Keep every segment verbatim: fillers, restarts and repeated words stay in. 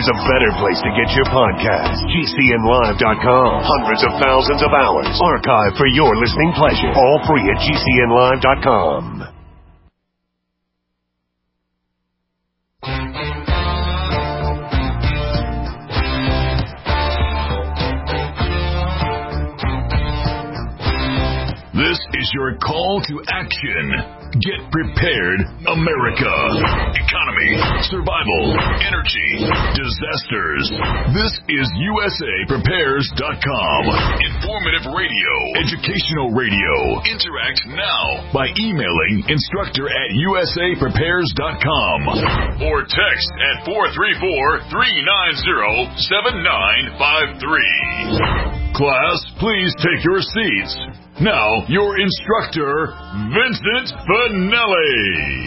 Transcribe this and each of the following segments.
there's a better place to get your podcast. G C N live dot com. Hundreds of thousands of hours archived for your listening pleasure. All free at G C N live dot com. This is your call to action. Get prepared, America. Economy, survival, energy, disasters. This is U S A Prepares dot com. Informative radio, educational radio. Interact now by emailing instructor at U S A Prepares dot com or text at four three four, three nine zero, seven nine five three. Class, please take your seats. Now, your instructor, Vincent Finelli.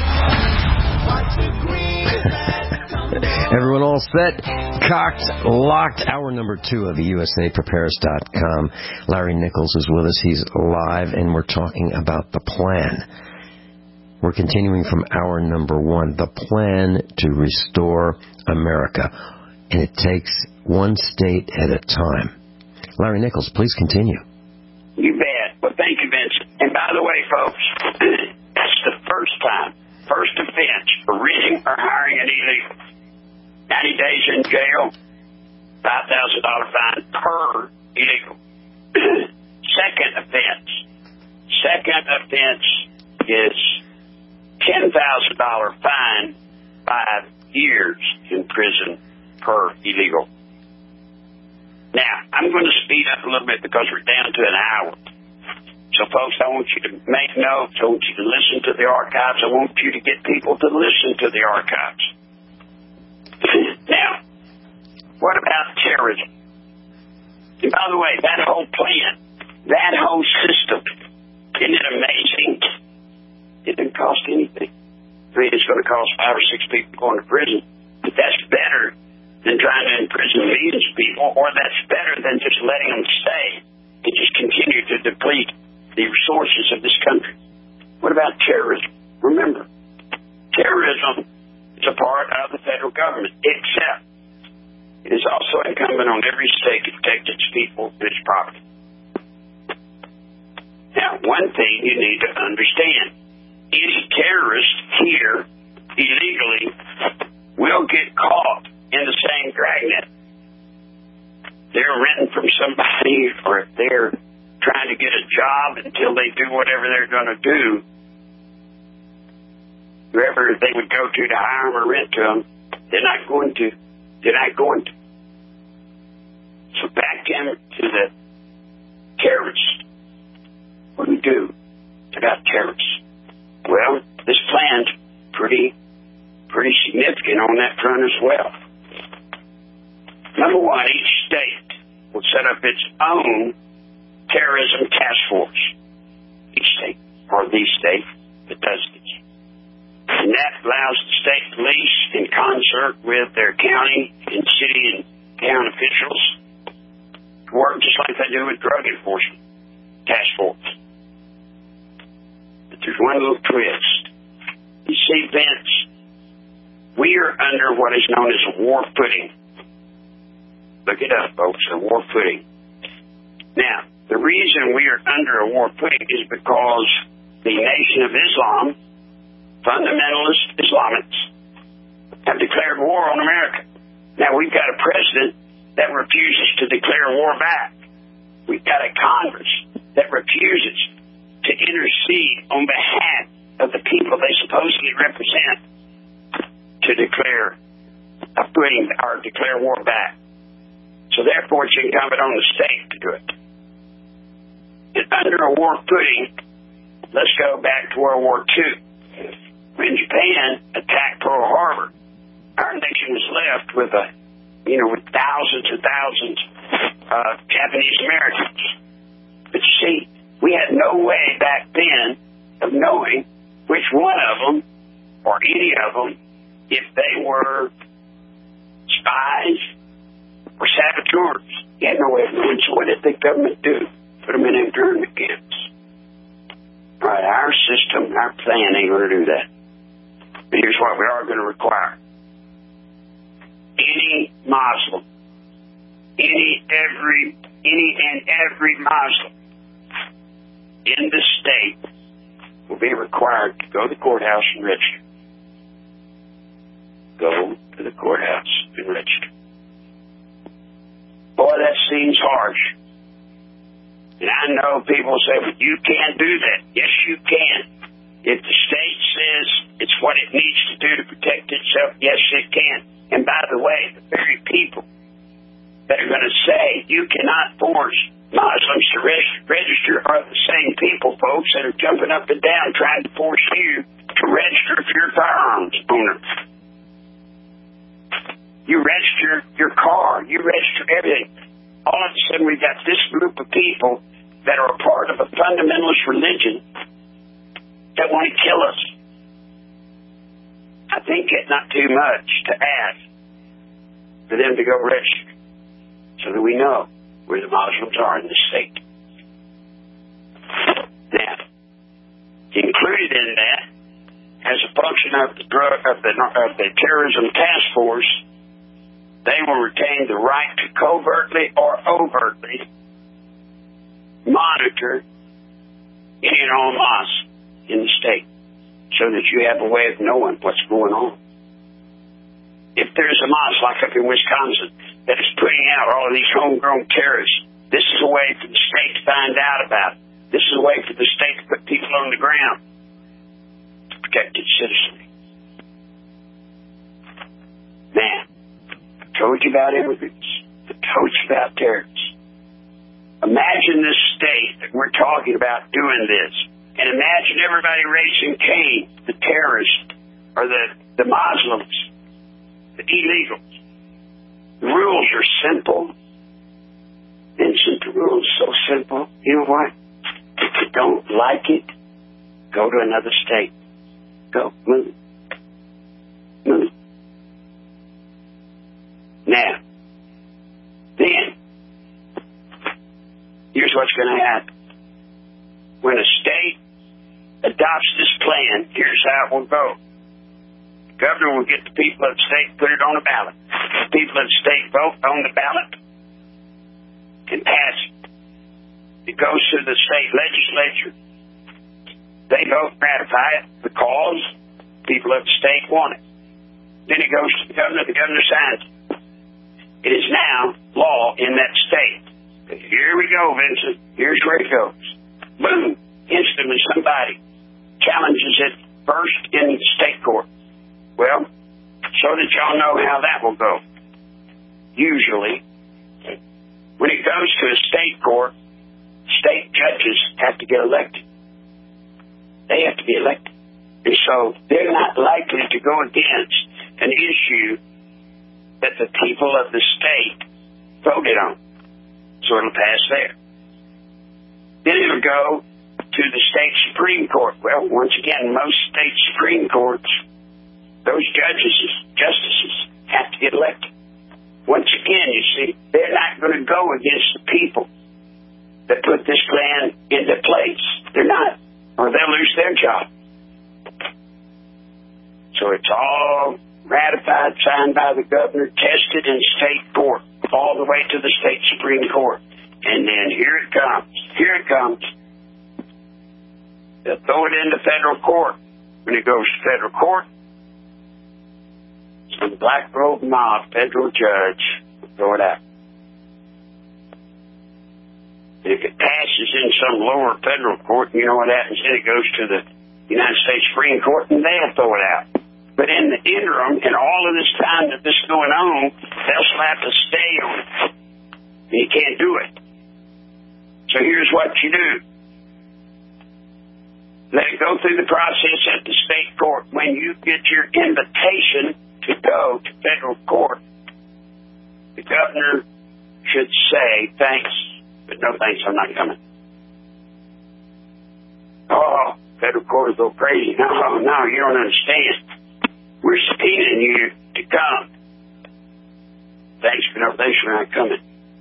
Everyone all set? Cocked, locked. Hour number two of the U S A Prepares dot com. Larry Nichols is with us. He's live, and we're talking about the plan. We're continuing from hour number one, the plan to restore America. And it takes one state at a time. Larry Nichols, please continue. You bet. Well, thank you, Vincent. And by the way, folks, that's the first time, first offense for renting or hiring an illegal. ninety days in jail, five thousand dollars fine per illegal. Second offense. Second offense is ten thousand dollars fine, five years in prison per illegal. Now, I'm going to speed up a little bit because we're down to an hour. So, folks, I want you to make notes. I want you to listen to the archives. I want you to get people to listen to the archives. Now, what about terrorism? And by the way, that whole plan, that whole system, isn't it amazing? It didn't cost anything. I mean, it's going to cost five or six people going to prison. But that's better than trying to imprison millions of people, or that's better than just letting them stay and just continue to deplete the resources of this country. What about terrorism? Remember, terrorism is a part of the federal government, except it is also incumbent on every state to protect its people and its property. Now, one thing you need to understand, any terrorist here illegally will get caught in the same dragnet. They're renting from somebody, or if they're trying to get a job until they do whatever they're going to do, whoever they would go to to hire them or rent to them, they're not going to. They're not going to. So back in to the terrorists. What do we do about terrorists? Well, this plan's pretty, pretty significant on that front as well. Number one, each state will set up its own terrorism task force. Each state, or the state that does this. And that allows the state police, in concert with their county and city and town officials, to work just like they do with drug enforcement task force. But there's one little twist. You see, Vince, we are under what is known as a war footing. Look it up, folks, a war footing. Now, the reason we are under a war footing is because the Nation of Islam, fundamentalist Islamics, have declared war on America. Now, we've got a president that refuses to declare war back. We've got a Congress that refuses to intercede on behalf of the people they supposedly represent to declare a footing or declare war back. So therefore, it's incumbent on the state to do it. And under a war footing, let's go back to World War Two. When Japan attacked Pearl Harbor, our nation was left with a, you know, with thousands and thousands of Japanese Americans. But you see, we had no way back then of knowing which one of them, or any of them, if they were spies or saboteurs. You had no way of knowing. So what did the government do? Put them in internment camps. All right, our system, our plan ain't going to do that. But here's what we are going to require. Any Muslim, any, every, any and every Muslim in the state will be required to go to the courthouse and register. Go to the courthouse and register. Boy, that seems harsh. And I know people say, well, you can't do that. Yes, you can. If the state says it's what it needs to do to protect itself, yes, it can. And by the way, the very people that are going to say you cannot force Muslims to reg- register are the same people, folks, that are jumping up and down trying to force you to register if you're a firearms owner. You register your car. You register everything. All of a sudden, we've got this group of people that are a part of a fundamentalist religion that want to kill us. I think it's not too much to ask for them to go register so that we know where the Muslims are in the state. Now, included in that, as a function of the drug of the of the terrorism task force, they will retain the right to covertly or overtly monitor any and all mosques in the state so that you have a way of knowing what's going on. If there's a mosque like up in Wisconsin that is putting out all of these homegrown terrorists, this is a way for the state to find out about it. This is a way for the state to put people on the ground to protect its citizenry. Now, I told you about immigrants. I told you about terrorists. Imagine this state that we're talking about doing this. And imagine everybody raising Cain, the terrorists, or the, the Muslims, the illegals. The rules are simple. Vincent, the rules are so simple. You know what? If you don't like it, go to another state. Go. Move. Move. Now, then, here's what's going to happen. When a state adopts this plan, here's how it will go. The governor will get the people of the state and put it on a ballot. The people of the state vote on the ballot and pass it. It goes to the state legislature. They vote and ratify it because people of the state want it. Then it goes to the governor. The governor signs it. It is now law in that state. Here we go, Vincent. Here's where it goes. Boom. Instantly somebody challenges it first in the state court. Well, so that y'all know how that will go. Usually, when it goes to a state court, state judges have to get elected. They have to be elected. And so they're not likely to go against an issue that the people of the state voted on. So it'll pass there. Then it'll go to the state Supreme Court. Well, once again, most state Supreme Courts, those judges, justices, have to get elected. Once again, you see, they're not going to go against the people that put this plan into place. They're not, or they'll lose their job. So it's all ratified, signed by the governor, tested in state court, all the way to the state Supreme Court. And then here it comes. Here it comes. They'll throw it into federal court. When it goes to federal court, some black robe mob federal judge will throw it out. If it passes in some lower federal court, you know what happens? Then it goes to the United States Supreme Court, and they'll throw it out. But in the interim, in all of this time that this is going on, they'll slap a stay on it. And you can't do it. So here's what you do. Let it go through the process at the state court. When you get your invitation to go to federal court, the governor should say, thanks, but no thanks, I'm not coming. Oh, federal court will go crazy. No, no, you don't understand. We're subpoenaing you to come. Thanks, but no thanks, we're not coming.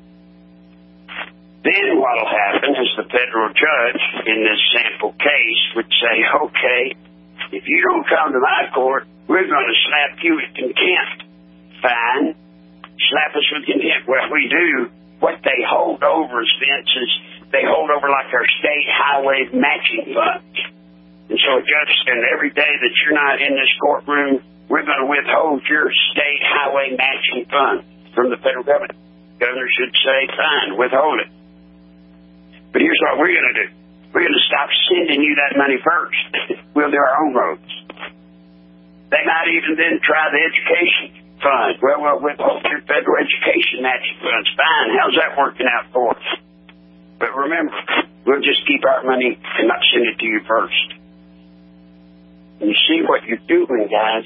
Then what will happen is the federal judge in this sample case would say, okay, if you don't come to my court, we're going to slap you with contempt. Fine. slap us with contempt. Well, we do. What they hold over as fences, they hold over like our state highway matching funds. And so, Judge, and every day that you're not in this courtroom, we're going to withhold your state highway matching fund from the federal government. The governor should say, fine, withhold it. But here's what we're going to do. We're going to stop sending you that money first. We'll do our own roads. They might even then try the education fund. Well, we'll withhold your federal education matching funds. Fine. How's that working out for us? But remember, we'll just keep our money and not send it to you first. And you see what you're doing, guys.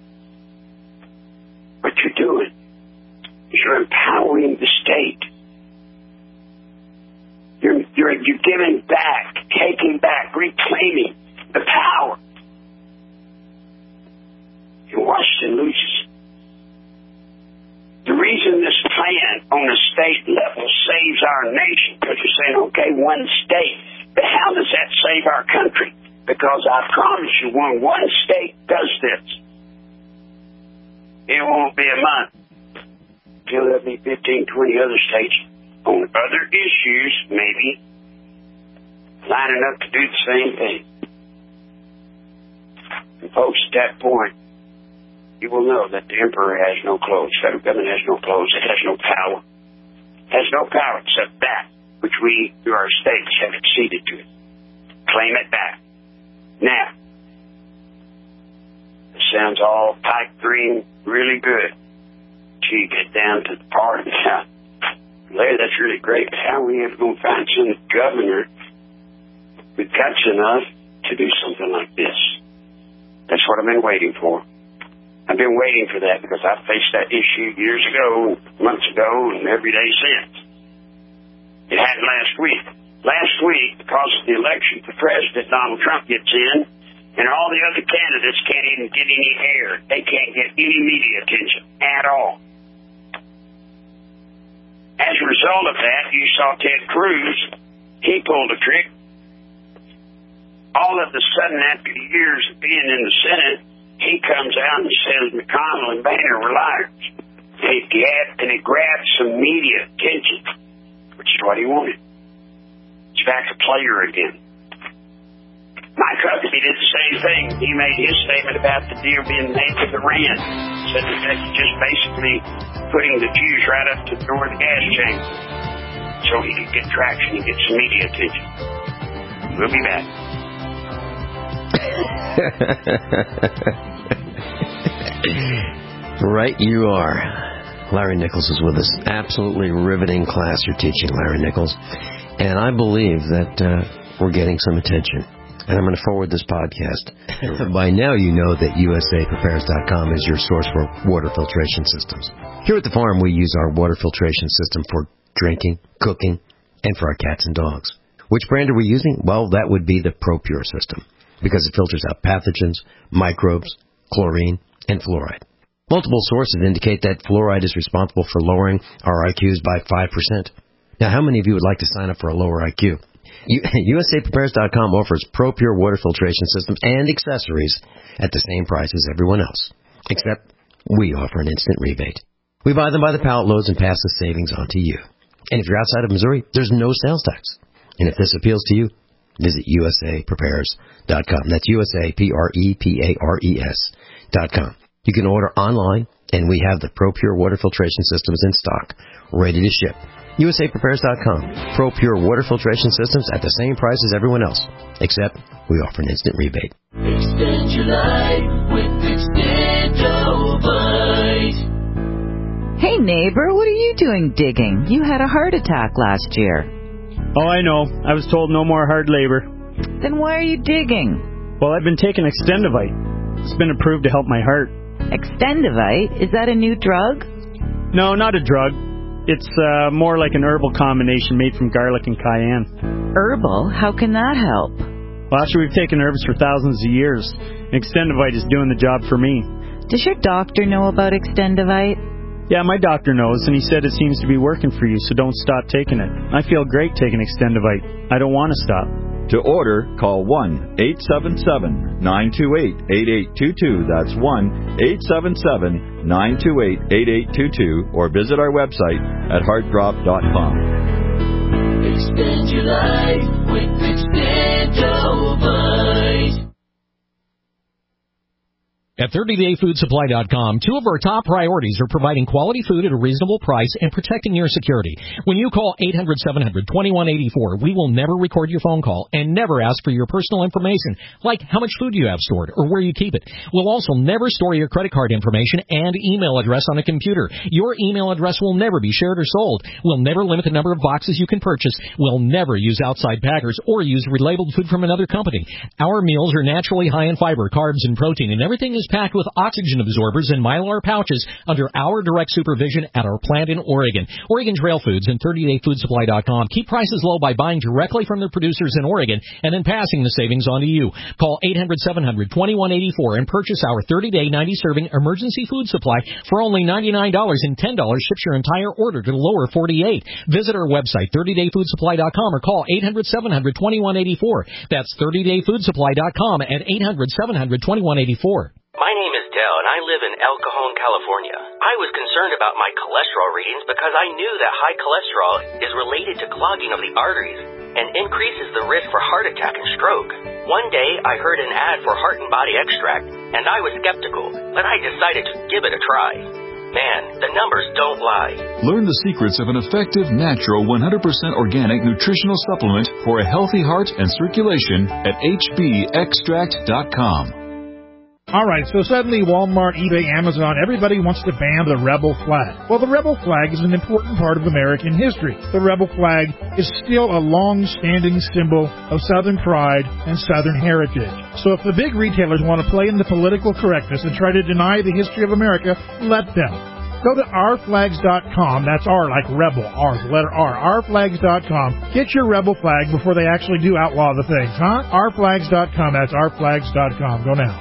What you're doing is you're empowering the state. You're, you're, you're giving back, taking back, reclaiming the power. And Washington loses. The reason this plan on a state level saves our nation, because you're saying, okay, one state, but how does that save our country? Because I promise you, when one state does this, it won't be a month till there'll be fifteen, twenty other states on other issues, maybe, lining up to do the same thing. And folks, at that point, you will know that the emperor has no clothes, federal government has no clothes, it has no power. It has no power except that which we, through our states, have acceded to it. Claim it back. Now, it sounds all pipe dream really good till you get down to the part now. Larry, that's really great, but how are we ever going to find some governor with guts enough to do something like this? That's what I've been waiting for. I've been waiting for that because I faced that issue years ago, months ago, and every day since. It happened last week. Last week, because of the election for president, Donald Trump gets in, and all the other candidates can't even get any air. They can't get any media attention at all. As a result of that, you saw Ted Cruz. He pulled a trick. All of a sudden, after years of being in the Senate, he comes out and says McConnell and Boehner were liars. And he, grabbed, and he grabbed some media attention, which is what he wanted. He's back a player again. Mike Huckabee did the same thing. He made his statement about the deal being made with Iran. Said that that's just basically putting the Jews right up to the door of the gas chamber so he could get traction and get some media attention. We'll be back. Right you are. Larry Nichols is with us. Absolutely riveting class you're teaching, Larry Nichols. And I believe that uh, we're getting some attention. And I'm going to forward this podcast. By now you know that U S A Prepares dot com is your source for water filtration systems. Here at the farm we use our water filtration system for drinking, cooking, and for our cats and dogs. Which brand are we using? Well, that would be the ProPure system, because it filters out pathogens, microbes, chlorine, and fluoride. Multiple sources indicate that fluoride is responsible for lowering our I Qs by five percent. Now, how many of you would like to sign up for a lower I Q? U S A Prepares dot com offers ProPure water filtration systems and accessories at the same price as everyone else, except we offer an instant rebate. We buy them by the pallet loads and pass the savings on to you. And if you're outside of Missouri, there's no sales tax. And if this appeals to you, visit U S A Prepares dot com. That's U S A P R E P A R E S dot com. You can order online, and we have the ProPure water filtration systems in stock, ready to ship. U S A Prepares dot com. ProPure water filtration systems at the same price as everyone else, except we offer an instant rebate. Extend your life with Extendovite. Hey neighbor, what are you doing digging? You had a heart attack last year. Oh, I know. I was told no more hard labor. Then why are you digging? Well, I've been taking Extendovite. It's been approved to help my heart. Extendovite? Is that a new drug? No, not a drug. It's uh, more like an herbal combination made from garlic and cayenne. Herbal? How can that help? Well, actually, we've taken herbs for thousands of years. Extendovite is doing the job for me. Does your doctor know about Extendovite? Yeah, my doctor knows, and he said it seems to be working for you, so don't stop taking it. I feel great taking Extendovite. I don't want to stop. To order, call one eight seven seven, nine two eight, eight eight two two. That's one eight seven seven, nine two eight, eight eight two two, or visit our website at heart drop dot com. Extend your life with Extendovite. At thirty day food supply dot com, two of our top priorities are providing quality food at a reasonable price and protecting your security. When you call eight hundred, seven hundred, twenty-one eighty-four, we will never record your phone call and never ask for your personal information, like how much food you have stored or where you keep it. We'll also never store your credit card information and email address on a computer. Your email address will never be shared or sold. We'll never limit the number of boxes you can purchase. We'll never use outside packers or use relabeled food from another company. Our meals are naturally high in fiber, carbs, and protein, and everything is packed with oxygen absorbers and Mylar pouches under our direct supervision at our plant in Oregon. Oregon Trail Foods and thirty day food supply dot com keep prices low by buying directly from the producers in Oregon and then passing the savings on to you. Call eight hundred, seven hundred, twenty-one eighty-four and purchase our thirty day, ninety serving emergency food supply for only ninety-nine dollars, and ten dollars ships your entire order to the lower forty-eight. Visit our website, thirty day food supply dot com, or call eight hundred, seven hundred, twenty-one eighty-four. That's thirty day food supply dot com at eight hundred, seven hundred, twenty-one eighty-four. My name is Dell, and I live in El Cajon, California. I was concerned about my cholesterol readings because I knew that high cholesterol is related to clogging of the arteries and increases the risk for heart attack and stroke. One day, I heard an ad for Heart and Body Extract, and I was skeptical, but I decided to give it a try. Man, the numbers don't lie. Learn the secrets of an effective, natural, one hundred percent organic nutritional supplement for a healthy heart and circulation at H B extract dot com. All right, so suddenly Walmart, eBay, Amazon, everybody wants to ban the rebel flag. Well, the rebel flag is an important part of American history. The rebel flag is still a long-standing symbol of Southern pride and Southern heritage. So if the big retailers want to play in the political correctness and try to deny the history of America, let them. Go to our flags dot com. That's R like rebel, R, the letter R, our flags dot com. Get your rebel flag before they actually do outlaw the things, huh? our flags dot com. That's our flags dot com. Go now.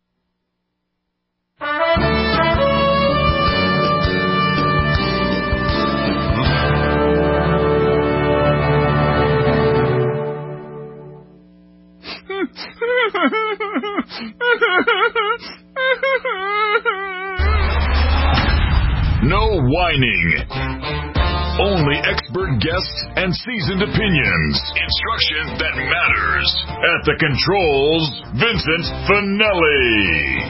No whining. Only expert guests and seasoned opinions. Instruction that matters. At the controls, Vincent Finelli.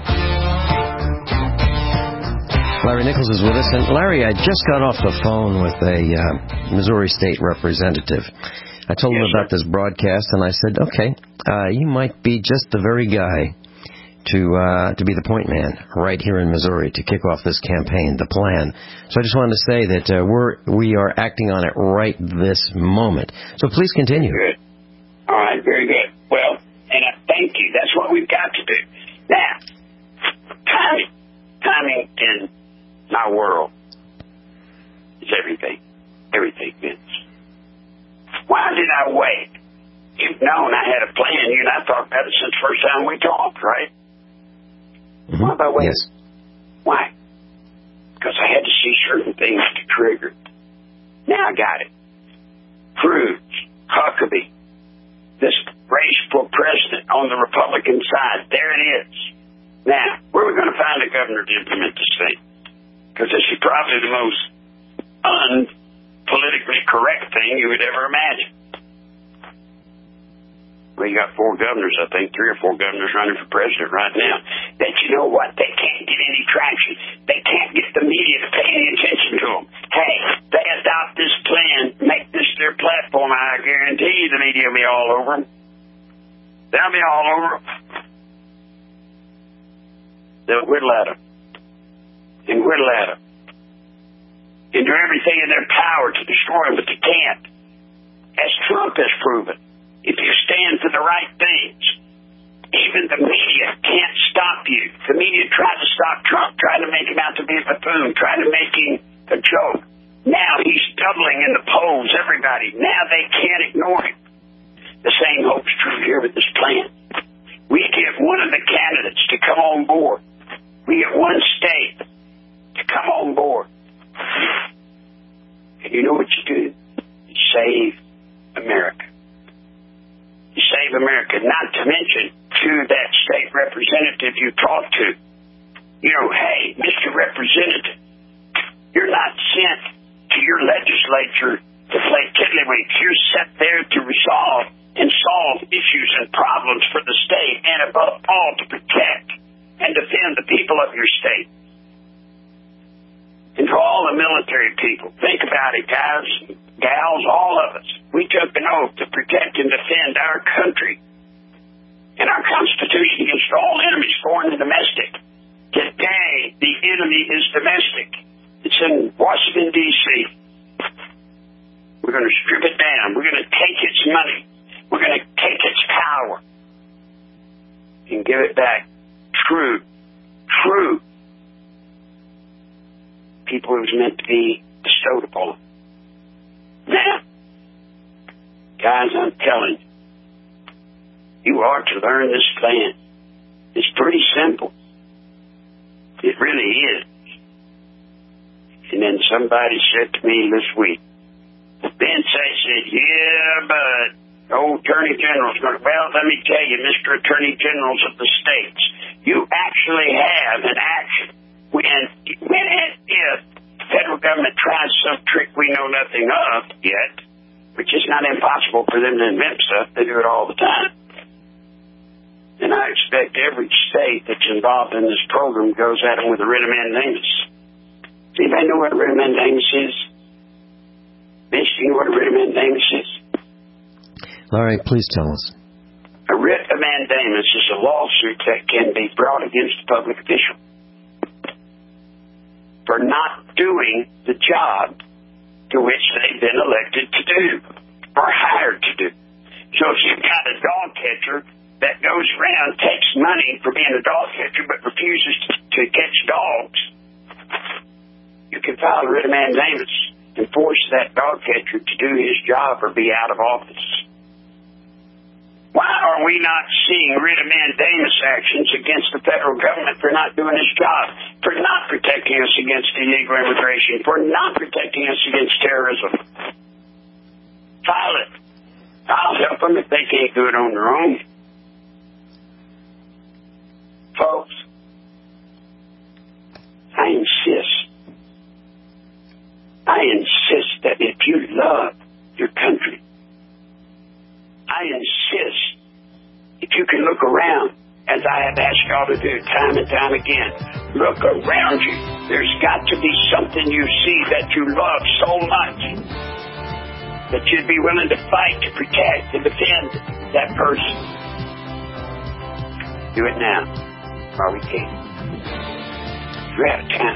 Larry Nichols is with us. And Larry, I just got off the phone with a uh, Missouri State representative. I told him about this broadcast, and I said, okay, uh, you might be just the very guy to uh, to be the point man right here in Missouri to kick off this campaign, the plan. So I just wanted to say that uh, we're we are acting on it right this moment. So please continue. Good. All right, very good. Well, and I thank you. That's what we've got to do. Now, timing, timing in my world is everything. Everything, Vince. Why did I wait? You've known I had a plan. You and I talked about it since the first time we talked, right? Mm-hmm. Why did I wait? Yes. Why? Because I had to see certain things to trigger. Now I got it. Cruz, Huckabee, this race for president on the Republican side, there it is. Now, where are we going to find a governor to implement this thing? Because this is probably the most unpolitically correct thing you would ever imagine. Well, you got four governors, I think, three or four governors running for president right now. That you know what? They can't get any traction. They can't get the media to pay any attention to them. Hey, they adopt this plan, make this their platform, I guarantee you the media will be all over them. They'll be all over them. They'll whittle at them. And whittle at them. And do everything in their power to destroy them, but they can't. As Trump has proven. If you stand for the right things, even the media can't stop you. The media tried to stop Trump, tried to make him out to be a buffoon, tried to make him a joke. Now he's doubling in the polls, everybody. Now they can't ignore him. The same hope's true here with this plan. We get one of the candidates to come on board. We get one state to come on board. And you know what you do? You save America. of America, not to mention to that state representative you talk to. You know, hey, Mister Representative, you're not sent to your legislature to play tiddlywinks. You're set there to resolve and solve issues and problems for the state, and above all, to protect and defend the people of your state. And to all the military people, think about it, guys, gals, all of us. We took an oath to protect and defend our country and our Constitution against all enemies, foreign and domestic. Today, the enemy is domestic. It's in Washington, D C We're going to strip it down. We're going to take its money. We're going to take its power and give it back true, true people who's meant to be bestowed upon. Now, guys, I'm telling you, you are to learn this plan. It's pretty simple. It really is. And then somebody said to me this week, Ben Say said, yeah, but the old Attorney General's going to, well, let me tell you, Mister Attorney Generals of the states, you actually have an action when, when and if the federal government tries some trick we know nothing of yet, which is not impossible for them to invent stuff. They do it all the time. And I expect every state that's involved in this program goes at them with a writ of mandamus. Does anybody know what a writ of mandamus is? Mitch, do you know what a writ of mandamus is? All right, please tell us. A writ of mandamus is a lawsuit that can be brought against a public official for not doing the job to which they've been elected to do or hired to do. So if you've got a dog catcher that goes around, takes money for being a dog catcher, but refuses to, to catch dogs, you can file a writ of mandamus and force that dog catcher to do his job or be out of office. Why are we not seeing writ of mandamus actions against the federal government for not doing its job, for not protecting us against illegal immigration, for not protecting us against terrorism? File it. I'll help them if they can't do it on their own. Folks, I insist. I insist that if you love your country, I insist if you can look around, as I have asked y'all to do time and time again, look around you. There's got to be something you see that you love so much that you'd be willing to fight to protect and defend that person. Do it now while we can. You're out of time.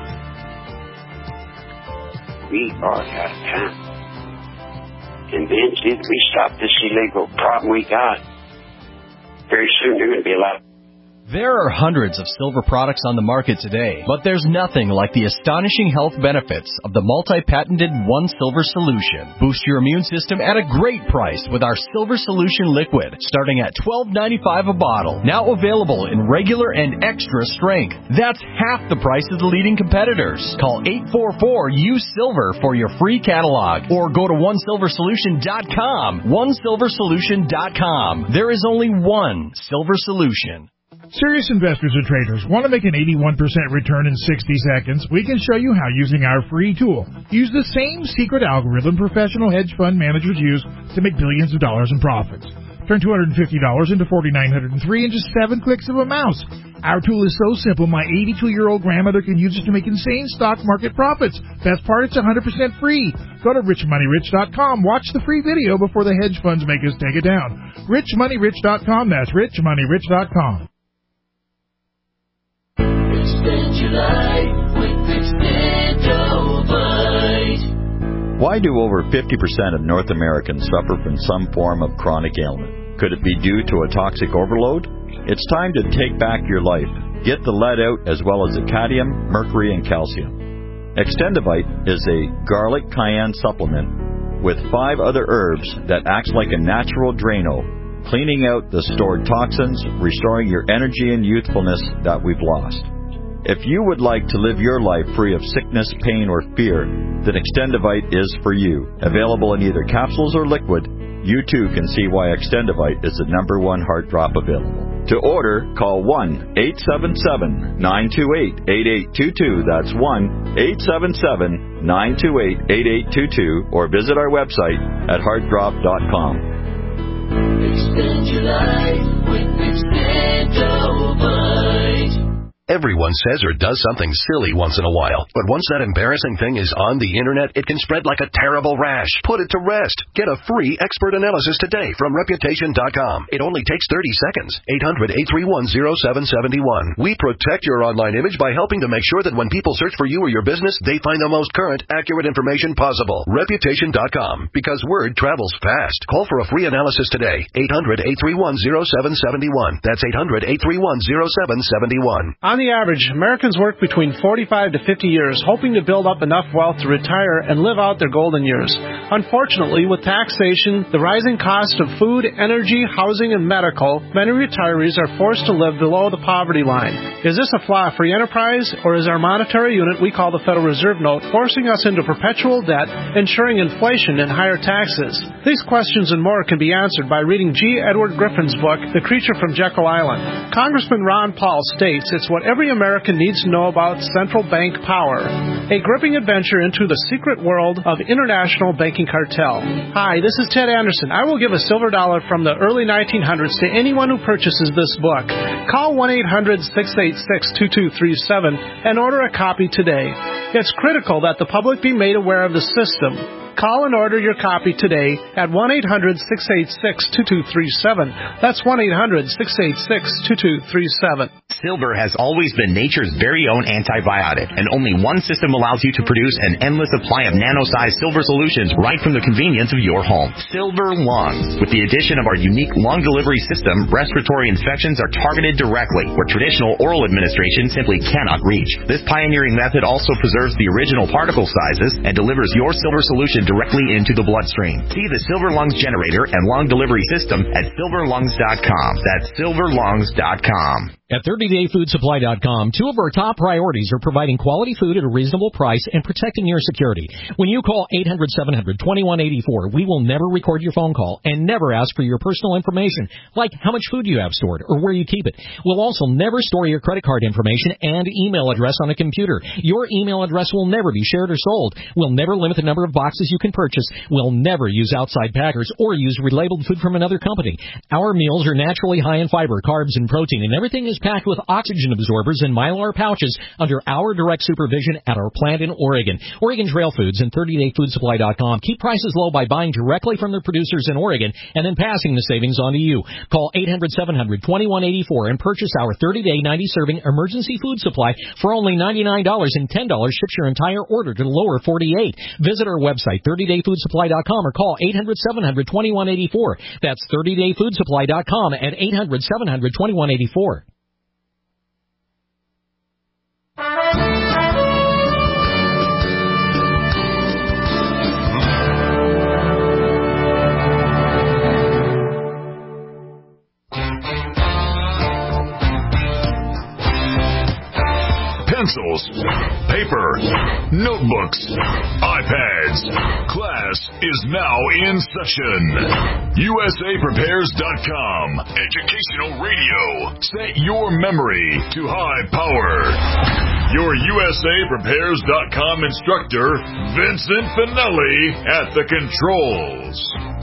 We are out of time. And then, if we stop this illegal problem we got, very soon they're going to be allowed. There are hundreds of silver products on the market today, but there's nothing like the astonishing health benefits of the multi-patented One Silver Solution. Boost your immune system at a great price with our Silver Solution Liquid, starting at twelve ninety-five a bottle. Now available in regular and extra strength. That's half the price of the leading competitors. Call eight four four U SILVER for your free catalog, or go to one silver solution dot com. one silver solution dot com. There is only one Silver Solution. Serious investors and traders want to make an eighty-one percent return in sixty seconds. We can show you how using our free tool. Use the same secret algorithm professional hedge fund managers use to make billions of dollars in profits. Turn two hundred fifty dollars into four thousand nine hundred three in just seven clicks of a mouse. Our tool is so simple, my eighty-two-year-old grandmother can use it to make insane stock market profits. Best part, it's one hundred percent free. Go to rich money rich dot com. Watch the free video before the hedge funds make us take it down. rich money rich dot com. That's rich money rich dot com. Extend your life with Extendovite. Why do over fifty percent of North Americans suffer from some form of chronic ailment? Could it be due to a toxic overload? It's time to take back your life. Get the lead out as well as the cadmium, mercury, and calcium. Extendovite is a garlic cayenne supplement with five other herbs that acts like a natural Drano, cleaning out the stored toxins, restoring your energy and youthfulness that we've lost. If you would like to live your life free of sickness, pain, or fear, then Extendivite is for you. Available in either capsules or liquid, you too can see why Extendivite is the number one heart drop available. To order, call one eight seven seven, nine two eight, eight eight two two. That's one eight seven seven, nine two eight, eight eight two two, or visit our website at heart drop dot com. Extend your life with Extendivite. Everyone says or does something silly once in a while, but once that embarrassing thing is on the internet, it can spread like a terrible rash. Put it to rest. Get a free expert analysis today from reputation dot com. It only takes thirty seconds. eight hundred, eight three one, zero seven seven one. We protect your online image by helping to make sure that when people search for you or your business, they find the most current, accurate information possible. reputation dot com, because word travels fast. Call for a free analysis today. eight hundred, eight three one, zero seven seven one. That's eight hundred, eight three one, zero seven seven one. On the average, Americans work between forty-five to fifty years, hoping to build up enough wealth to retire and live out their golden years. Unfortunately, with taxation, the rising cost of food, energy, housing, and medical, many retirees are forced to live below the poverty line. Is this a flaw free enterprise, or is our monetary unit we call the Federal Reserve Note forcing us into perpetual debt, ensuring inflation and higher taxes? These questions and more can be answered by reading G. Edward Griffin's book, The Creature from Jekyll Island. Congressman Ron Paul states it's what every American needs to know about central bank power. A gripping adventure into the secret world of international banking cartel. Hi, this is Ted Anderson. I will give a silver dollar from the early nineteen hundreds to anyone who purchases this book. Call one eight hundred, six eight six, two two three seven and order a copy today. It's critical that the public be made aware of the system. Call and order your copy today at one eight hundred, six eight six, two two three seven. That's one eight hundred, six eight six, two two three seven. Silver has always been nature's very own antibiotic, and only one system allows you to produce an endless supply of nano-sized silver solutions right from the convenience of your home. Silver Lungs. With the addition of our unique lung delivery system, respiratory infections are targeted directly, where traditional oral administration simply cannot reach. This pioneering method also preserves the original particle sizes and delivers your silver solution directly into the bloodstream. See the Silver Lungs generator and lung delivery system at silver lungs dot com. That's silver lungs dot com. At thirty day food supply dot com, two of our top priorities are providing quality food at a reasonable price and protecting your security. When you call eight hundred, seven hundred, twenty-one eighty-four, we will never record your phone call and never ask for your personal information, like how much food you have stored or where you keep it. We'll also never store your credit card information and email address on a computer. Your email address will never be shared or sold. We'll never limit the number of boxes you can purchase. We'll never use outside packers or use relabeled food from another company. Our meals are naturally high in fiber, carbs, and protein, and everything is packed with oxygen absorbers and Mylar pouches under our direct supervision at our plant in Oregon. Oregon Trail Foods and thirty day food supply dot com keep prices low by buying directly from the producers in Oregon and then passing the savings on to you. Call eight hundred, seven hundred, twenty-one eighty-four and purchase our thirty day, ninety serving emergency food supply for only ninety-nine dollars, and ten dollars ships your entire order to the lower forty-eight. Visit our website, thirty day food supply dot com, or call eight hundred, seven hundred, twenty-one eighty-four. That's thirty day food supply dot com at eight hundred, seven hundred, twenty-one eighty-four. Pencils, paper, notebooks, iPads. Class is now in session. U S A Prepares dot com. Educational radio. Set your memory to high power. Your U S A Prepares dot com instructor, Vincent Finelli, at the controls.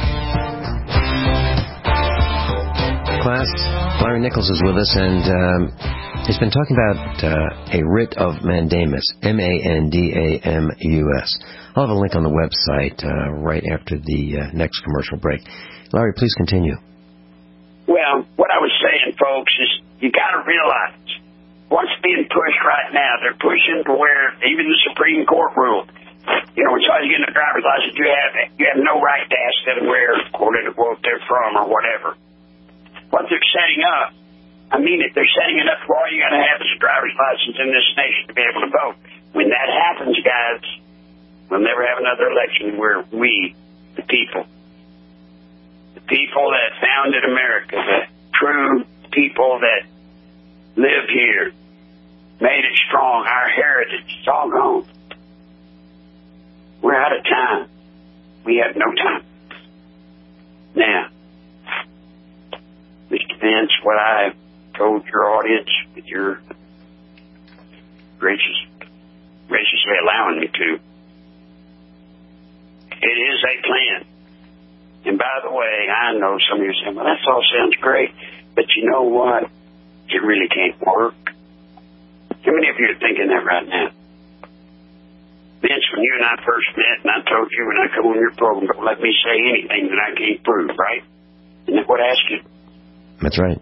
Class, Larry Nichols is with us, and um, he's been talking about uh, a writ of mandamus, M A N D A M U S. I'll have a link on the website uh, right after the uh, next commercial break. Larry, please continue. Well, what I was saying, folks, is you got to realize what's being pushed right now. They're pushing to where even the Supreme Court ruled, you know, as soon as you get a driver's license, you have you have no right to ask them where, quote unquote, they're from or whatever. What they're setting up, I mean it, they're setting it up for all you got to have is a driver's license in this nation to be able to vote. When that happens, guys, we'll never have another election where we, the people, the people that founded America, the true people that live here, made it strong. Our heritage, it's all gone. We're out of time. We have no time. Now, Mister Vince, what I have told your audience with your gracious, graciously allowing me to, it is a plan. And by the way, I know some of you are saying, well, that all sounds great, but you know what? It really can't work. How many of you are thinking that right now? Vince, when you and I first met, and I told you when I come on your program, don't let me say anything that I can't prove, right? Isn't that what I asked you? That's right.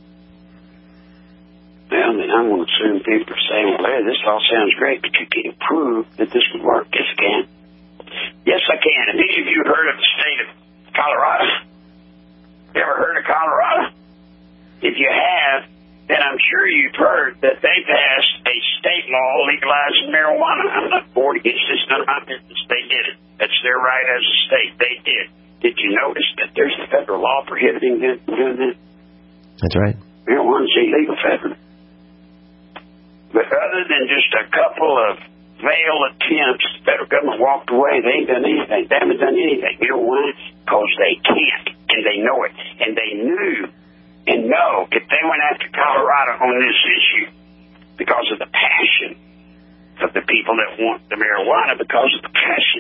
Well, then I'm going to assume people are saying, well, Larry, this all sounds great, but you can't prove that this would work. Yes, I can. Yes, I can. Have any of you heard of the state of Colorado? You ever heard of Colorado? If you have, then I'm sure you've heard that they passed a state law legalizing marijuana. I'm not for it against this, none of my business. They did it. That's their right as a state. They did. Did you notice that there's a federal law prohibiting them from doing that? That's right. Marijuana's illegal federally. But other than just a couple of failed attempts, the federal government walked away. They ain't done anything. They haven't done anything. You know why? Because they can't, and they know it. And they knew and know if they went after Colorado on this issue because of the passion of the people that want the marijuana, because of the passion,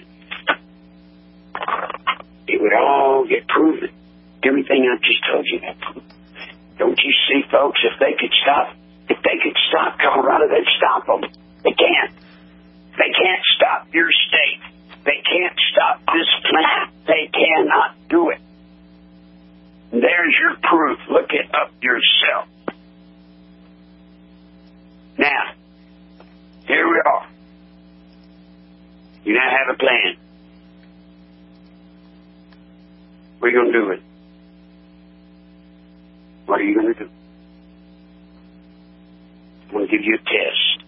it would all get proven. Everything I just told you got proven. Don't you see, folks, if they could stop, if they could stop Colorado, they'd stop them. They can't. They can't stop your state. They can't stop this plant. They cannot do it. There's your proof. Look it up yourself. Now, here we are. You now have a plan. What are you going to do with it? What are you going to do? I'm going to give you a test.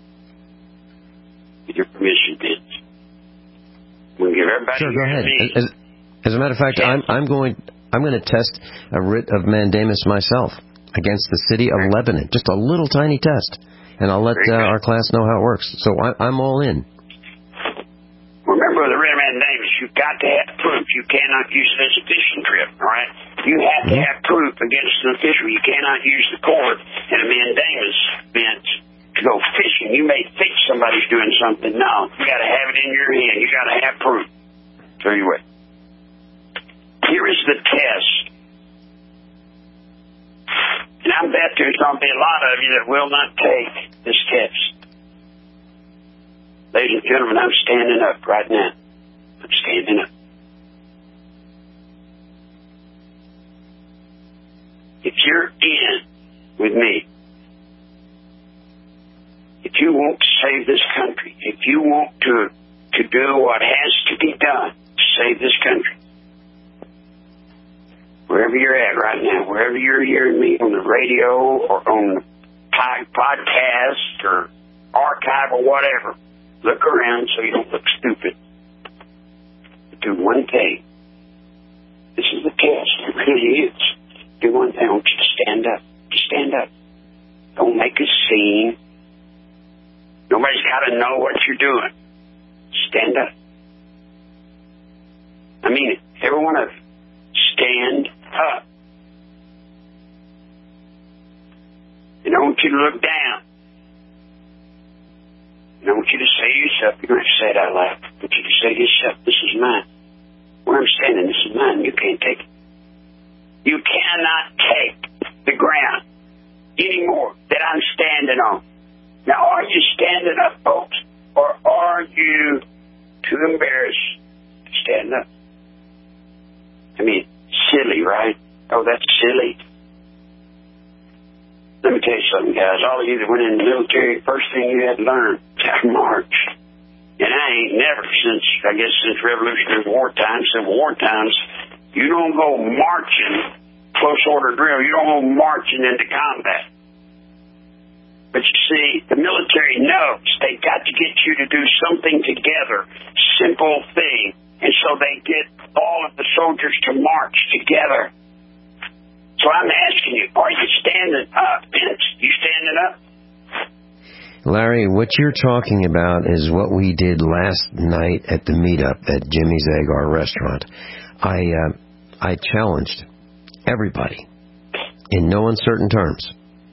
With your permission, Vince. I'm going to give everybody... Sure, go ahead. As, as a matter of fact, I'm, I'm going... I'm going to test a writ of mandamus myself against the city of Lebanon. Just a little tiny test. And I'll let uh, our class know how it works. So I, I'm all in. Remember the writ of mandamus, you've got to have proof. You cannot use it as a fishing trip, all right? You have to have proof against an official. You cannot use the court in a mandamus bench to go fishing. You may think somebody's doing something. No, you got to have it in your hand. You got to have proof. Tell you what. Here is the test. And I bet there's going to be a lot of you that will not take this test. Ladies and gentlemen, I'm standing up right now. I'm standing up. If you're in with me, if you want to save this country, if you want to, to do what has to be done to save this country, wherever you're at right now, wherever you're hearing me on the radio or on the podcast or archive or whatever, look around so you don't look stupid. Do one thing. This is the test. It really is. Do one thing. I want you to stand up. Just stand up. Don't make a scene. Nobody's got to know what you're doing. Stand up. I mean it. Every one of you. Stand up. And I want you to look down. And I want you to say to yourself, you're going to say it out loud. I want you to say to yourself, this is mine. Where I'm standing, this is mine. You can't take it. You cannot take the ground anymore that I'm standing on. Now, are you standing up, folks? Or are you too embarrassed to stand up? I mean, silly, right? Oh, that's silly. Let me tell you something, guys. All of you that went in the military, first thing you had to learn is how to march. And I ain't never since, I guess, since Revolutionary War times, Civil War times, you don't go marching, close order drill. You don't go marching into combat. But you see, the military knows they've got to get you to do something together, simple thing. And so they get all of the soldiers to march together. So I'm asking you, are you standing up, Vince? You standing up? Larry, what you're talking about is what we did last night at the meetup at Jimmy's Egg, our restaurant. I uh, I challenged everybody in no uncertain terms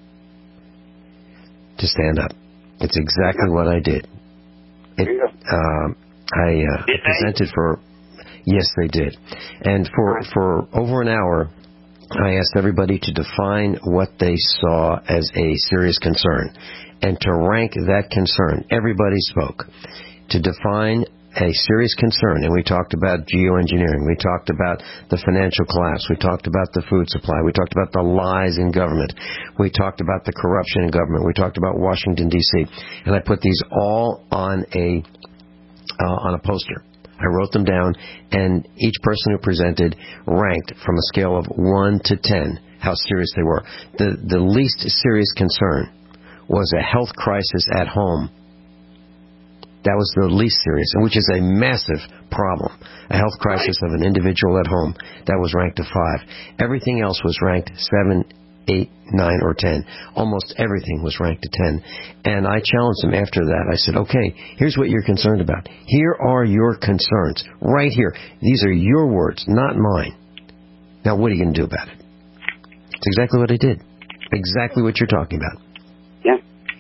to stand up. It's exactly what I did. It, uh, I uh, presented for... Yes, they did. And for for over an hour, I asked everybody to define what they saw as a serious concern and to rank that concern. Everybody spoke. To define a serious concern, and we talked about geoengineering, we talked about the financial collapse, we talked about the food supply, we talked about the lies in government, we talked about the corruption in government, we talked about Washington, D C, and I put these all on a uh, on a poster. I wrote them down, and each person who presented ranked from a scale of one to ten how serious they were. The, the least serious concern was a health crisis at home. That was the least serious, which is a massive problem. A health crisis of an individual at home. That was ranked a five. Everything else was ranked seven, eight, nine, or ten. Almost everything was ranked a ten. And I challenged them after that. I said, okay, here's what you're concerned about. Here are your concerns. Right here. These are your words, not mine. Now, what are you going to do about it? It's exactly what I did. Exactly what you're talking about. Yeah.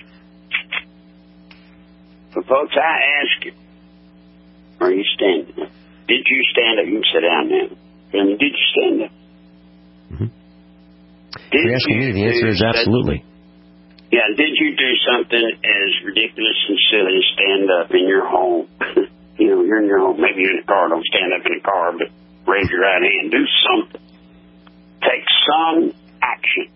So, folks, I ask you, are you standing up? Did you stand up? You can sit down now. And did you stand up? Mm-hmm. If you're asking me, the answer is absolutely. Yeah, did you do something as ridiculous and silly as stand up in your home? You know, you're in your home. Maybe you're in a car. Don't stand up in a car, but raise your right hand. Do something. Take some action.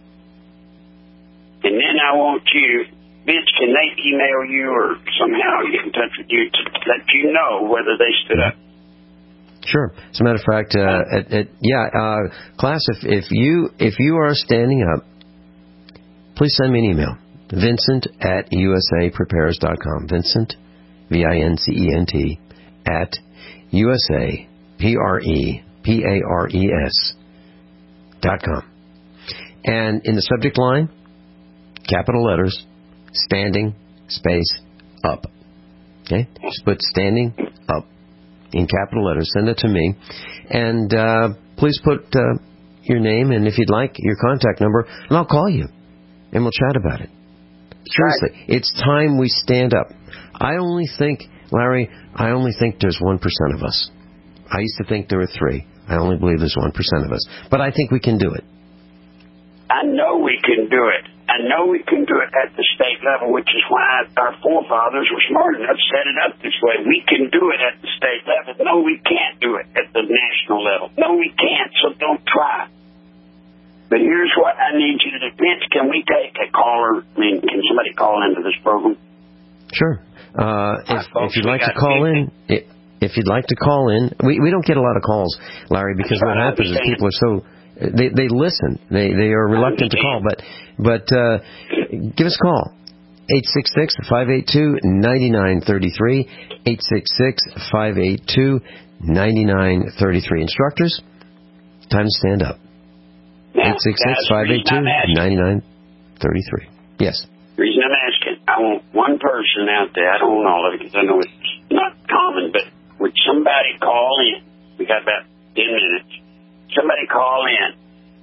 And then I want you, Vince, can they email you or somehow get in touch with you to let you know whether they stood up? Sure. As a matter of fact, uh, at, at, yeah, uh, class, if, if you if you are standing up, please send me an email. Vincent at U S A prepares dot com. Vincent, V I N C E N T, at U S A P R E P A R E S dot com. And in the subject line, capital letters, standing, space, up. Okay? Just put standing, up. In capital letters, send it to me, and uh, please put uh, your name and, if you'd like, your contact number, and I'll call you, and we'll chat about it. Seriously, it's time we stand up. I only think, Larry, I only think there's one percent of us. I used to think there were three. I only believe there's one percent of us, but I think we can do it. I know we can do it. I know we can do it at the state level, which is why our forefathers were smart enough to set it up this way. We can do it at the state level. No, we can't do it at the national level. No, we can't, so don't try. But here's what I need you to do. Vince, can we take a caller? I mean, can somebody call into this program? Sure. Uh, if, if you'd like to call in, if, if you'd like to call in, we, we don't get a lot of calls, Larry, because what happens is people are so... They they listen. They they are reluctant to call, but but uh, give us a call. eight six six, five eight two, nine nine three three. eight six six, five eight two, nine nine three three. Instructors, time to stand up. eight six six, five eight two, nine nine three three. Yes. The reason I'm asking, I want one person out there. I don't want all of it because I know it's not common, but would somebody call in? We got about ten minutes. Somebody call in,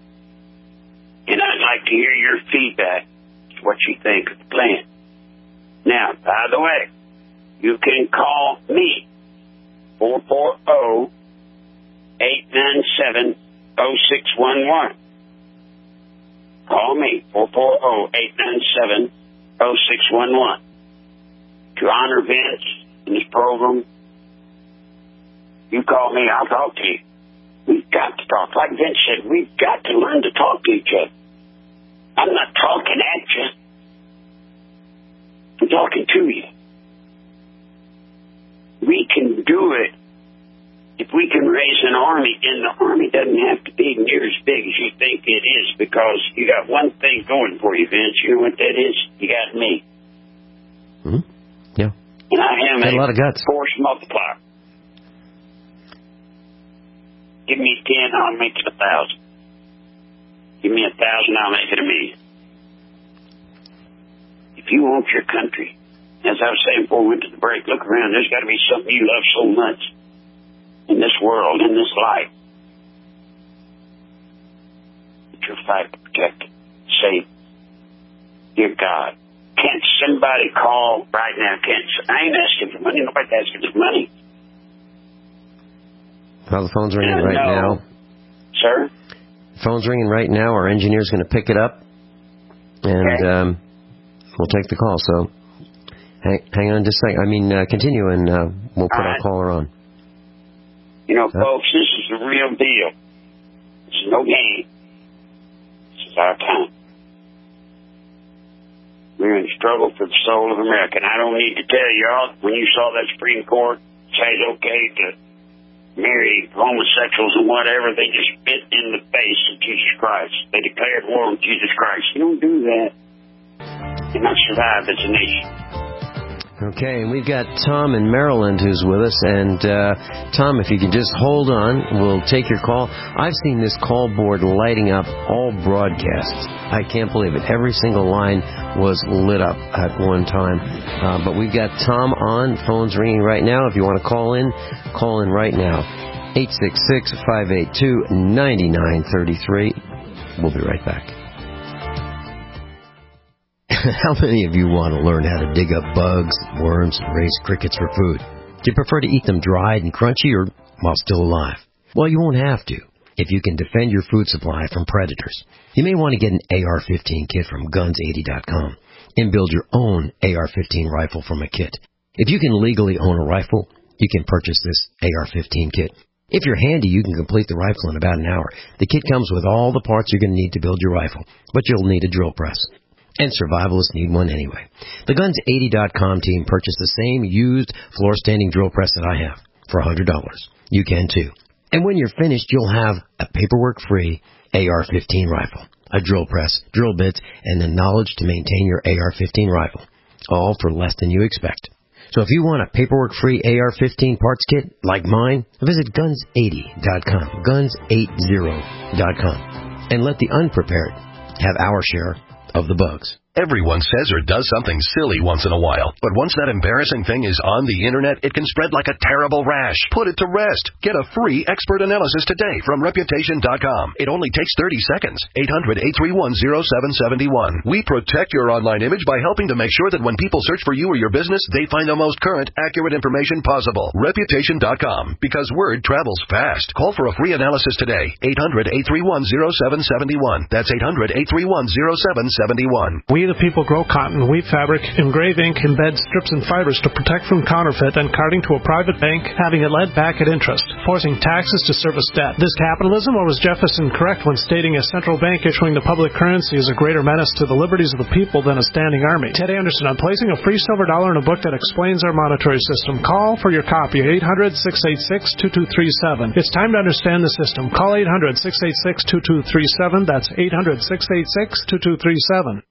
and I'd like to hear your feedback, what you think of the plan. Now, by the way, you can call me, four four zero, eight nine seven, zero six one one. Call me, four four zero, eight nine seven, zero six one one. To honor Vince in this program, you call me, I'll talk to you. We've got to talk. Like Vince said, we've got to learn to talk to each other. I'm not talking at you. I'm talking to you. We can do it if we can raise an army, and the army doesn't have to be near as big as you think it is, because you got one thing going for you, Vince. You know what that is? You got me. Mm-hmm. Yeah. And I am a, a lot of guts. Force multiplier. Give me ten, I'll make it a thousand. Give me a thousand, I'll make it a million. If you want your country, as I was saying before we went to the break, look around. There's got to be something you love so much in this world, in this life, that you'll fight to protect it, save it. Dear God, can't somebody call right now? Can't I ain't asking for money. Nobody's asking for money. Well, the phone's ringing Yeah, right no. now. Sir? The phone's ringing right now. Our engineer's going to pick it up, and Okay. um, we'll take the call. So hang, hang on just a second. I mean, uh, continue, and uh, we'll put All our right. caller on. You know, Huh? folks, this is the real deal. This is no game. This is our time. We're in struggle for the soul of America. And I don't need to tell y'all, when you saw that Supreme Court say it's okay to marry homosexuals and whatever, they just spit in the face of Jesus Christ. They declared war on Jesus Christ. You don't do that, you'll not survive as a nation. Okay, and we've got Tom in Maryland who's with us. And, uh, Tom, if you can just hold on, we'll take your call. I've seen this call board lighting up all broadcasts. I can't believe it. Every single line was lit up at one time. Uh, but we've got Tom on. Phone's ringing right now. If you want to call in, call in right now. eight six six, five eight two, nine nine three three. We'll be right back. How many of you want to learn how to dig up bugs, worms, and raise crickets for food? Do you prefer to eat them dried and crunchy or while still alive? Well, you won't have to if you can defend your food supply from predators. You may want to get an A R fifteen kit from guns eighty dot com and build your own A R fifteen rifle from a kit. If you can legally own a rifle, you can purchase this A R fifteen kit. If you're handy, you can complete the rifle in about an hour. The kit comes with all the parts you're going to need to build your rifle, but you'll need a drill press. And survivalists need one anyway. The guns eighty dot com team purchased the same used floor-standing drill press that I have for one hundred dollars. You can too. And when you're finished, you'll have a paperwork-free A R fifteen rifle, a drill press, drill bits, and the knowledge to maintain your A R fifteen rifle, all for less than you expect. So if you want a paperwork-free A R fifteen parts kit like mine, visit guns eighty dot com, guns eighty dot com, and let the unprepared have our share of the bugs. Everyone says or does something silly once in a while, but once that embarrassing thing is on the internet, it can spread like a terrible rash. Put it to rest. Get a free expert analysis today from reputation dot com. It only takes thirty seconds. eight hundred, eight three one, zero seven seven one. We protect your online image by helping to make sure that when people search for you or your business, they find the most current, accurate information possible. reputation dot com, because word travels fast. Call for a free analysis today. eight hundred, eight three one, zero seven seven one. That's eight hundred, eight three one, zero seven seven one. We the people grow cotton, weave fabric, engrave ink, embed strips and fibers to protect from counterfeit and carting to a private bank, having it led back at interest, forcing taxes to service debt. This capitalism, or was Jefferson correct when stating a central bank issuing the public currency is a greater menace to the liberties of the people than a standing army? Ted Anderson on placing a free silver dollar in a book that explains our monetary system. Call for your copy, eight hundred, six eight six, two two three seven. It's time to understand the system. Call eight hundred, six eight six, two two three seven. That's eight hundred, six eight six, two two three seven.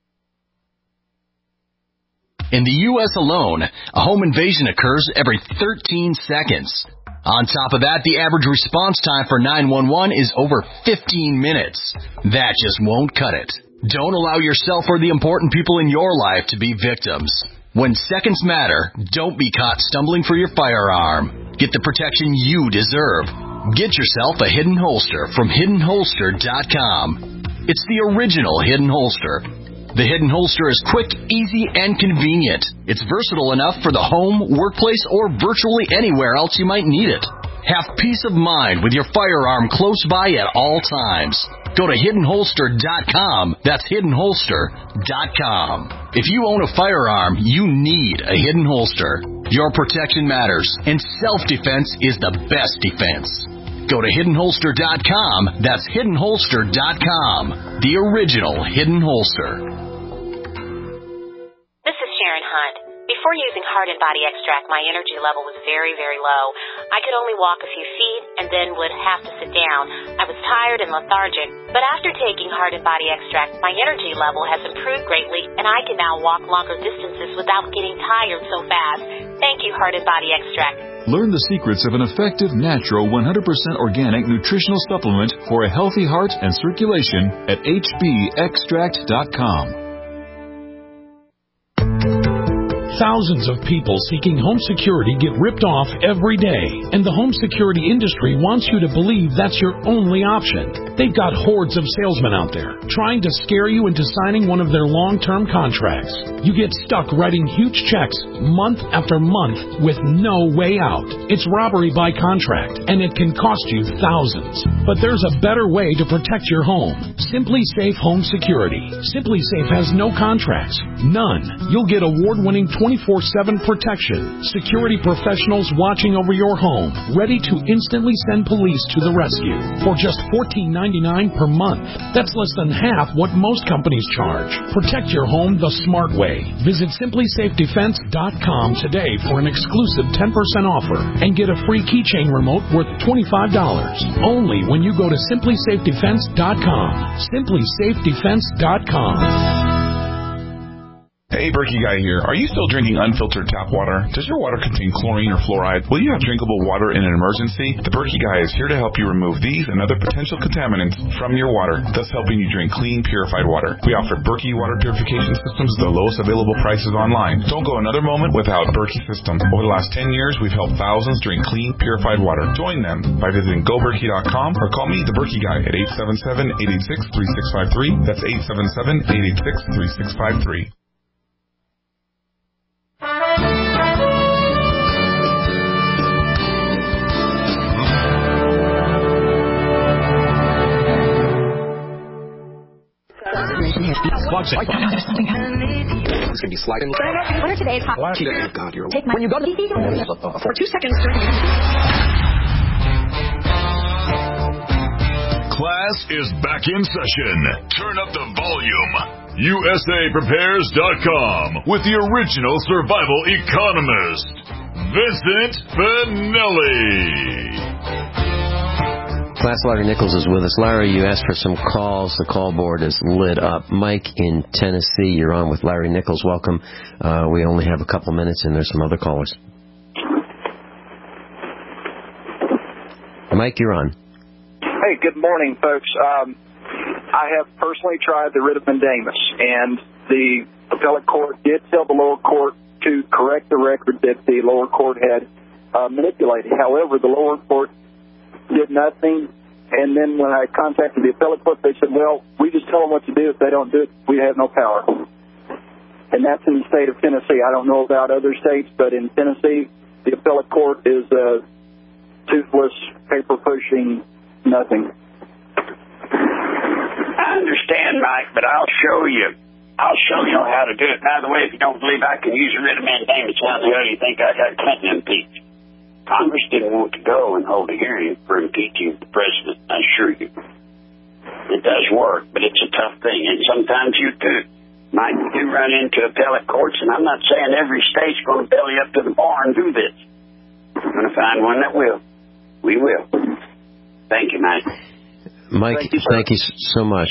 In the U S alone, a home invasion occurs every thirteen seconds. On top of that, the average response time for nine one one is over fifteen minutes. That just won't cut it. Don't allow yourself or the important people in your life to be victims. When seconds matter, don't be caught stumbling for your firearm. Get the protection you deserve. Get yourself a Hidden Holster from hidden holster dot com. It's the original Hidden Holster. The Hidden Holster is quick, easy, and convenient. It's versatile enough for the home, workplace, or virtually anywhere else you might need it. Have peace of mind with your firearm close by at all times. Go to hidden holster dot com. That's hidden holster dot com. If you own a firearm, you need a Hidden Holster. Your protection matters, and self-defense is the best defense. Go to hidden holster dot com. That's hidden holster dot com. The original Hidden Holster. This is Sharon Hunt. Before using Heart and Body Extract, my energy level was very, very low. I could only walk a few feet and then would have to sit down. I was tired and lethargic. But after taking Heart and Body Extract, my energy level has improved greatly, and I can now walk longer distances without getting tired so fast. Thank you, Heart and Body Extract. Learn the secrets of an effective, natural, one hundred percent organic nutritional supplement for a healthy heart and circulation at h b extract dot com. Thousands of people seeking home security get ripped off every day, and the home security industry wants you to believe that's your only option. They've got hordes of salesmen out there trying to scare you into signing one of their long-term contracts. You get stuck writing huge checks month after month with no way out. It's robbery by contract, and it can cost you thousands. But there's a better way to protect your home. Simply Safe Home Security. Simply Safe has no contracts. None. You'll get award-winning twenty-four seven protection. Security professionals watching over your home, ready to instantly send police to the rescue for just fourteen ninety-nine per month. That's less than half what most companies charge. Protect your home the smart way. Visit simply safe defense dot com today for an exclusive ten percent offer and get a free keychain remote worth twenty-five dollars. Only when you go to simply safe defense dot com. simply safe defense dot com. Hey, Berkey Guy here. Are you still drinking unfiltered tap water? Does your water contain chlorine or fluoride? Will you have drinkable water in an emergency? The Berkey Guy is here to help you remove these and other potential contaminants from your water, thus helping you drink clean, purified water. We offer Berkey water purification systems at the lowest available prices online. Don't go another moment without Berkey system. Over the last ten years, we've helped thousands drink clean, purified water. Join them by visiting go berkey dot com or call me, the Berkey Guy, at eight seven seven, eight eight six, three six five three. That's eight seven seven, eight eight six, three six five three. It's going to be sliding. What are today's hot? Oh, God, you're Take my, when you go to the for two seconds. Class is back in session. Turn up the volume. U S A Prepares dot com with the original survival economist, Vincent Finelli. Class Larry Nichols is with us. Larry, you asked for some calls. The call board is lit up. Mike in Tennessee, you're on with Larry Nichols. Welcome. Uh, we only have a couple minutes, and there's some other callers. Mike, you're on. Hey, good morning, folks. Um, I have personally tried the writ of mandamus, and the appellate court did tell the lower court to correct the record that the lower court had uh, manipulated. However, the lower court did nothing, and then when I contacted the appellate court, they said, well, we just tell them what to do. If they don't do it, we have no power. And that's in the state of Tennessee. I don't know about other states, but in Tennessee, the appellate court is uh, toothless, paper-pushing, nothing. I understand, Mike, but I'll show you. I'll show you how to do it. By the way, if you don't believe I can use a writ of mandamus, how the hell do you think I got Clinton impeached? Congress didn't want to go and hold a hearing for impeaching the president, I assure you. It does work, but it's a tough thing, and sometimes you do. Might do run into appellate courts, and I'm not saying every state's going to belly up to the bar and do this. We're going to find one that will. We will. Thank you, Mike. Mike, thank you, thank you so much.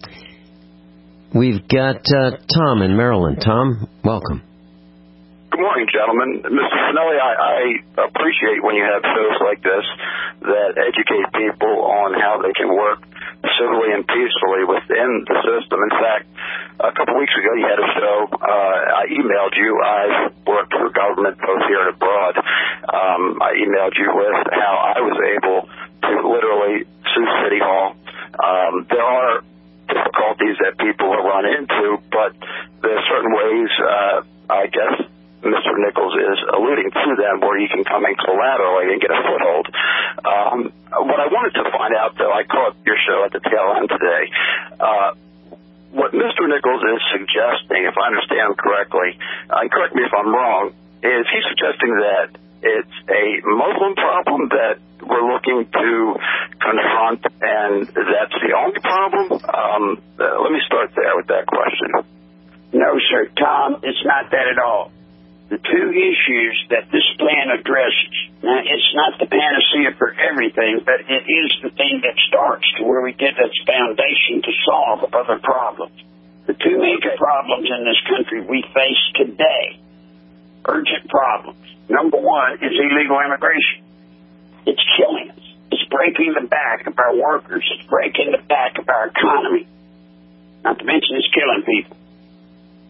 We've got uh, Tom in Maryland. Tom, welcome. Good morning, gentlemen. Mister Finelli, I, I appreciate when you have shows like this that educate people on how they can work civilly and peacefully within the system. In fact, a couple weeks ago you had a show. Uh, I emailed you. I've worked for government both here and abroad. Um, I emailed you with how I was able to literally sue City Hall. Um, there are difficulties that people will run into, but there are certain ways, uh, I guess, Mister Nichols is alluding to them where you can come in collaterally and get a foothold. Um, what I wanted to find out, though, I caught your show at the tail end today. Uh, what Mister Nichols is suggesting, if I understand him correctly, uh, correct me if I'm wrong, is he's suggesting that it's a Muslim problem that we're looking to confront, and that's the only problem? Um, uh, let me start there with that question. No, sir, Tom, it's not that at all. The two issues that this plan addresses, now it's not the panacea for everything, but it is the thing that starts to where we get its foundation to solve other problems. The two major problems in this country we face today, urgent problems. Number one is illegal immigration. It's killing us. It's breaking the back of our workers. It's breaking the back of our economy. Not to mention it's killing people.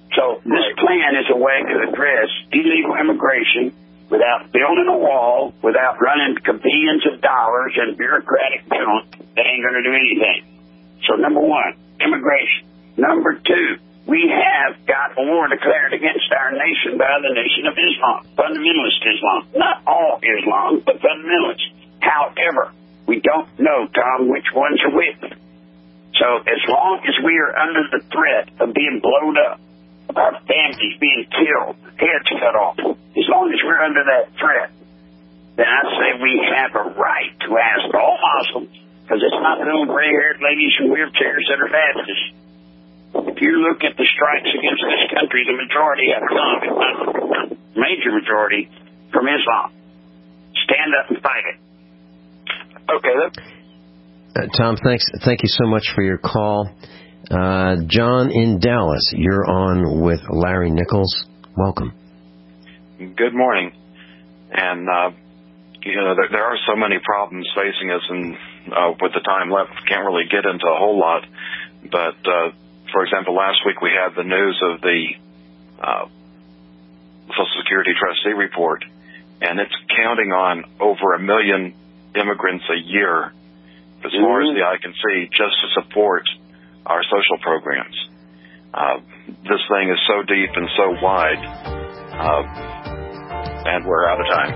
So this plan is a way to address illegal immigration without building a wall, without running billions of dollars in bureaucratic junk that ain't going to do anything. So number one, immigration. Number two, we have got a war declared against our nation by the Nation of Islam, fundamentalist Islam. Not all Islam, but fundamentalists. However, we don't know, Tom, which ones are with. So as long as we are under the threat of being blown up, our families being killed, heads cut off, as long as we're under that threat, then I say we have a right to ask all Muslims, because it's not little gray-haired ladies in wheelchairs that are Baptists. If you look at the strikes against this country, the majority have come, if not the major majority, from Islam. Stand up and fight it. Okay, then. Uh, Tom, thanks. Thank you so much for your call. Uh, John in Dallas, you're on with Larry Nichols. Welcome. Good morning. And, uh, you know, there, there are so many problems facing us, and uh, with the time left, can't really get into a whole lot. But, uh, for example, last week we had the news of the uh, Social Security trustee report, and it's counting on over a million immigrants a year, as mm-hmm. far as the eye can see, just to support our social programs. Uh, this thing is so deep and so wide, uh, and we're out of time.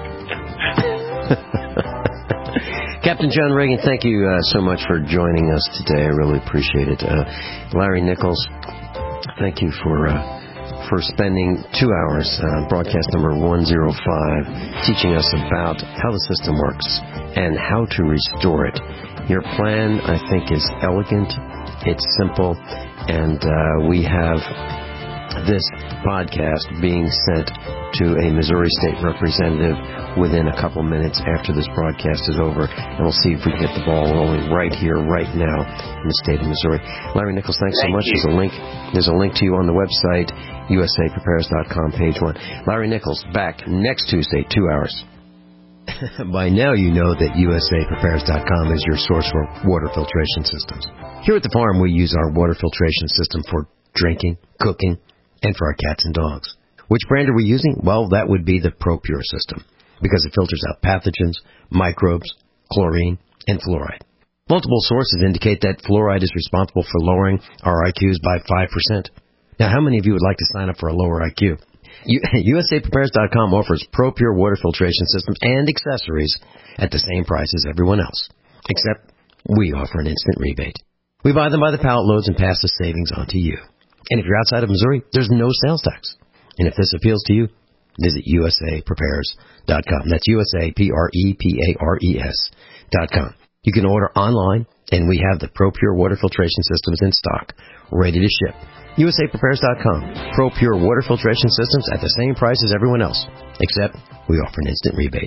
Captain John Reagan, thank you uh, so much for joining us today. I really appreciate it. Uh, Larry Nichols, thank you for uh, for spending two hours, uh, broadcast number one oh five, teaching us about how the system works and how to restore it. Your plan, I think, is elegant. It's simple, and uh, we have this podcast being sent to a Missouri State representative within a couple minutes after this broadcast is over, and we'll see if we can get the ball rolling right here, right now, in the state of Missouri. Larry Nichols, thanks Thank so much. You. There's a link. There's a link to you on the website, U S A prepares dot com, page one. Larry Nichols, back next Tuesday, two hours. By now you know that U S A prepares dot com is your source for water filtration systems. Here at the farm, we use our water filtration system for drinking, cooking, and for our cats and dogs. Which brand are we using? Well, that would be the ProPure system, because it filters out pathogens, microbes, chlorine, and fluoride. Multiple sources indicate that fluoride is responsible for lowering our I Qs by five percent. Now, how many of you would like to sign up for a lower I Q? U S A prepares dot com offers ProPure water filtration systems and accessories at the same price as everyone else, except we offer an instant rebate. We buy them by the pallet loads and pass the savings on to you. And if you're outside of Missouri, there's no sales tax. And if this appeals to you, visit U S A prepares dot com. That's U S A P R E P A R E S dot com. You can order online, and we have the ProPure water filtration systems in stock, ready to ship. U S A prepares dot com. ProPure water filtration systems at the same price as everyone else, except we offer an instant rebate.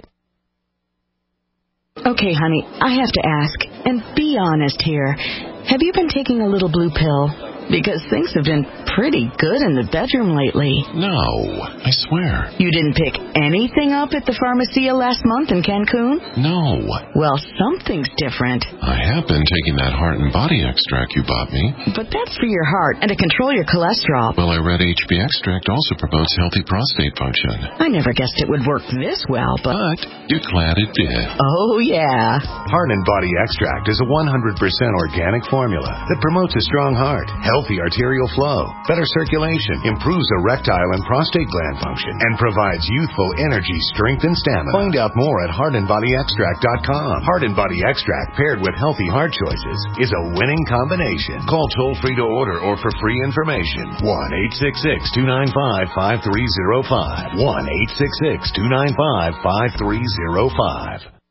Okay, honey, I have to ask, and be honest here. Have you been taking a little blue pill? Because things have been pretty good in the bedroom lately. No, I swear. You didn't pick anything up at the Pharmacia last month in Cancun? No. Well, something's different. I have been taking that heart and body extract you bought me. But that's for your heart and to control your cholesterol. Well, I read H B extract also promotes healthy prostate function. I never guessed it would work this well, but... But you're glad it did. Oh, yeah. Heart and Body Extract is a one hundred percent organic formula that promotes a strong heart, healthy arterial flow, better circulation, improves erectile and prostate gland function, and provides youthful energy, strength, and stamina. Find out more at heart and body extract dot com. Heart and Body Extract paired with healthy heart choices is a winning combination. Call toll-free to order or for free information. one eight six six, two nine five, five three zero five. one eight six six, two nine five, five three zero five.